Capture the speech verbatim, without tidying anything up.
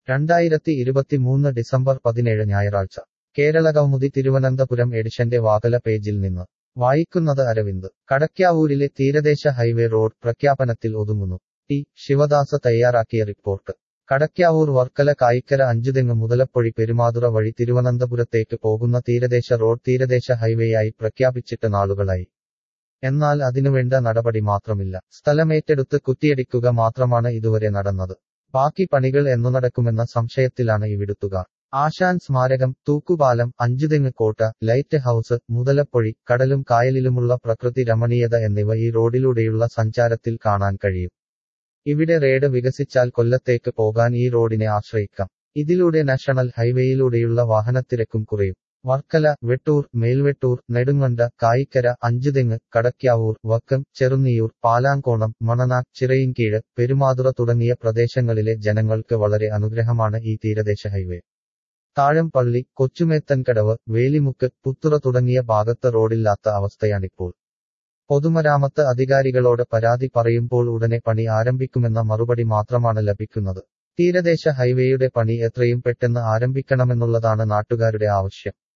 രണ്ടായിരത്തി ഇരുപത്തിമൂന്ന് ഡിസംബർ പതിനേഴ് ഞായറാഴ്ച കേരളകൗമുദി തിരുവനന്തപുരം എഡിഷന്റെ വാകല പേജിൽ നിന്ന് വായിക്കുന്നത് അരവിന്ദ്. കടയ്ക്കാവൂരിലെ തീരദേശ ഹൈവേ റോഡ് പ്രഖ്യാപനത്തിൽ ഒതുങ്ങുന്നു. ടി ശിവദാസ തയ്യാറാക്കിയ റിപ്പോർട്ട്. കടയ്ക്കാവൂർ വർക്കല കായിക്കര അഞ്ചുതെങ്ങ് മുതലപ്പൊഴി പെരുമാതുറ വഴി തിരുവനന്തപുരത്തേക്ക് പോകുന്ന തീരദേശ റോഡ് തീരദേശ ഹൈവേയായി പ്രഖ്യാപിച്ചിട്ട് നാളുകളായി. എന്നാൽ അതിനുവേണ്ട നടപടി മാത്രമില്ല. സ്ഥലമേറ്റെടുത്ത് കുറ്റിയടിക്കുക മാത്രമാണ് ഇതുവരെ നടന്നത്. ബാക്കി പണികൾ എന്നു നടക്കുമെന്ന സംശയത്തിലാണ് ഇവിടുത്തുകാർ. ആശാൻ സ്മാരകം, തൂക്കുപാലം, അഞ്ചുതെങ്ങ് കോട്ട, ലൈറ്റ് ഹൌസ്, മുതലപ്പൊഴി, കടലും കായലിലുമുള്ള പ്രകൃതി രമണീയത എന്നിവ ഈ റോഡിലൂടെയുള്ള സഞ്ചാരത്തിൽ കാണാൻ കഴിയും. ഇവിടെ റേഡ് വികസിച്ചാൽ കൊല്ലത്തേക്ക് പോകാൻ ഈ റോഡിനെ ആശ്രയിക്കാം. ഇതിലൂടെ നാഷണൽ ഹൈവേയിലൂടെയുള്ള വാഹനത്തിരക്കും കുറയും. വർക്കല, വെട്ടൂർ, മേൽവെട്ടൂർ, നെടുങ്കണ്ട, കായിക്കര, അഞ്ചുതെങ്ങ്, കടയ്ക്കാവൂർ, വക്കം, ചെറുന്നിയൂർ, പാലാങ്കോണം, മണനാട്, ചിറയിൻകീഴ്, പെരുമാതുറ തുടങ്ങിയ പ്രദേശങ്ങളിലെ ജനങ്ങൾക്ക് വളരെ അനുഗ്രഹമാണ് ഈ തീരദേശ ഹൈവേ. താഴംപള്ളി, കൊച്ചുമേത്തൻകടവ്, വേലിമുക്ക്, പുത്തുറ തുടങ്ങിയ ഭാഗത്ത് റോഡില്ലാത്ത അവസ്ഥയാണിപ്പോൾ. പൊതുമരാമത്ത് അധികാരികളോട് പരാതി പറയുമ്പോൾ ഉടനെ പണി ആരംഭിക്കുമെന്ന മറുപടി മാത്രമാണ് ലഭിക്കുന്നത്. തീരദേശ ഹൈവേയുടെ പണി എത്രയും പെട്ടെന്ന് ആരംഭിക്കണമെന്നുള്ളതാണ് നാട്ടുകാരുടെ ആവശ്യം.